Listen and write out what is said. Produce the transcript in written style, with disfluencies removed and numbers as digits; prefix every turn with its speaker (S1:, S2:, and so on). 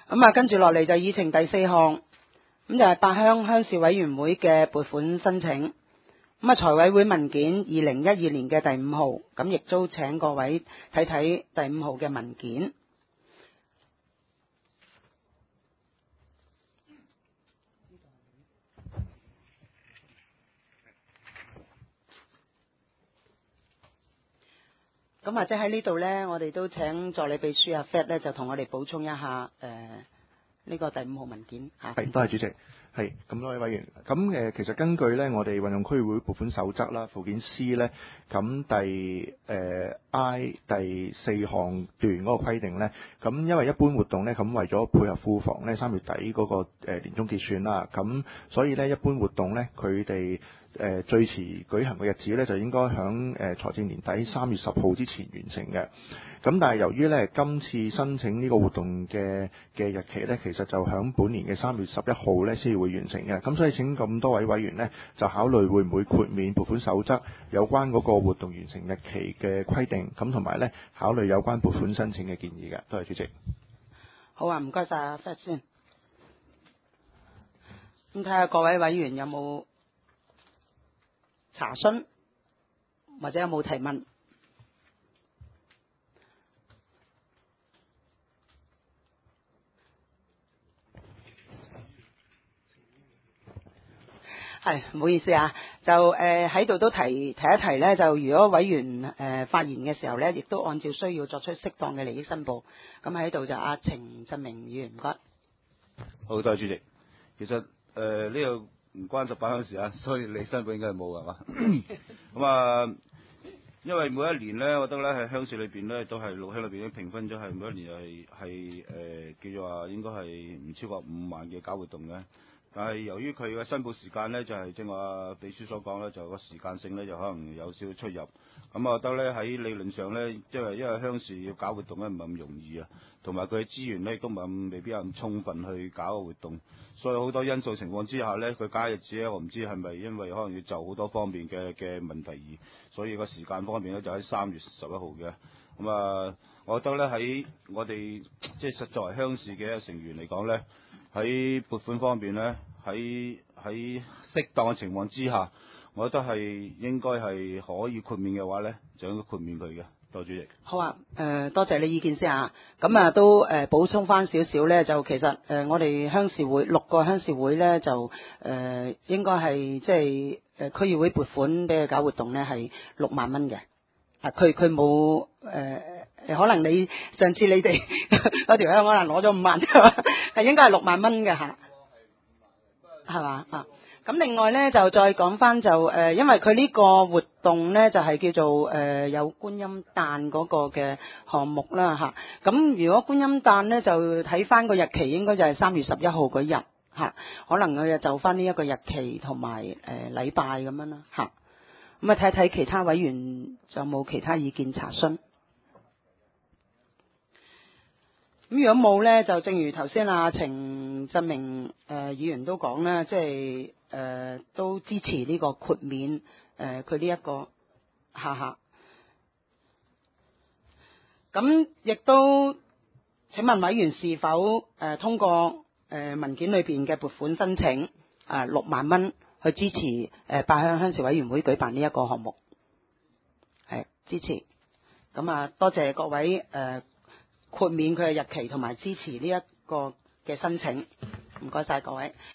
S1: 咁啊，跟住落嚟就議程第4項，咁就係八鄉鄉事委員會嘅撥款申請。咁啊，財委會文件2012年嘅第5號，咁亦都請各位睇睇第5號嘅文件。咁或者喺呢度呢，我哋都請助理秘書阿 Fat 呢，就同我哋補充一下呢個第5號文件嚇。
S2: 係，多謝主席。係，咁多位委員，咁其實根據咧我哋運用區議會撥款守則啦，附件 C 咧，咁第I 第4項段嗰個規定咧，咁因為一般活動咧，咁為咗配合庫房咧3月底嗰個年終結算啦，咁所以咧一般活動咧佢哋最遲舉行嘅日子咧就應該響財政年底3月10號之前完成嘅。咁但係由於咧今次申請呢個活動嘅日期咧，其實就響本年嘅3月11號咧先會完成嘅。咁所以請咁多位委員咧就考慮會唔會豁免撥款守則有關嗰個活動完成日期嘅規定，咁同埋咧考慮有關撥款申請嘅建議嘅。多謝主席。
S1: 好啊，唔該晒阿 Fat 先。咁睇下各位委員有冇查詢或者有冇提問？係，唔好意思啊，就喺度都提一提咧，就如果委員發言嘅時候咧，亦都按照需要作出適當嘅利益申報。咁喺度就阿程振明議員，唔該。
S3: 好，多謝主席。其實呢個唔關18鄉事啊，所以利益申報應該係冇係嘛。咁啊，因為每一年咧，我覺得咧喺鄉事裏邊咧，都係6鄉裏邊都評分咗係每一年係叫做話應該係唔超過5萬嘅搞活動嘅。但係由於佢嘅申報時間咧，就係正話秘書所講咧，就個時間性咧就可能有少少出入。咁我覺得咧喺理論上咧，因為鄉事要搞活動咧唔係咁容易啊，同埋佢嘅資源咧亦都未必有咁充分去搞個活動，所以好多因素情況之下咧，佢加日子咧，我唔知係咪因為可能要就好多方面嘅問題而，所以個時間方面咧就喺3月11號嘅。咁啊，我覺得咧喺我哋即係作為鄉事嘅成員嚟講咧，喺撥款方面咧，喺適當嘅情況之下，我覺得係應該係可以豁免嘅話咧，就應該豁免佢嘅。多謝主席。
S1: 好啊，多謝你意見先啊。咁啊都補充翻少少咧，就其實我哋鄉事會6個鄉事會咧就應該係即係區議會撥款俾佢搞活動咧係6萬蚊嘅。啊，佢冇可能你上次你哋嗰條鄉可能攞咗5萬係應該係6萬蚊嘅嚇，係嘛啊？咁另外咧就再講翻就因為佢呢個活動咧就係叫做有觀音誕嗰個嘅項目啦嚇。咁如果觀音誕咧就睇翻個日期應該就係3月11號嗰日嚇，可能佢就翻呢一個日期同埋禮拜咁樣啦嚇。咁啊睇睇其他委員仲有冇其他意見查詢。咁如果冇咧，就正如頭先阿程振明議員都講啦，即係都支持呢個豁免佢呢一個下。咁亦都請問委員是否通過文件裏邊嘅撥款申請6萬蚊去支持八鄉鄉事委員會舉辦呢一個項目？係支持。咁啊，多謝各位豁免佢嘅日期同埋支持呢一個嘅申請，唔該晒各位。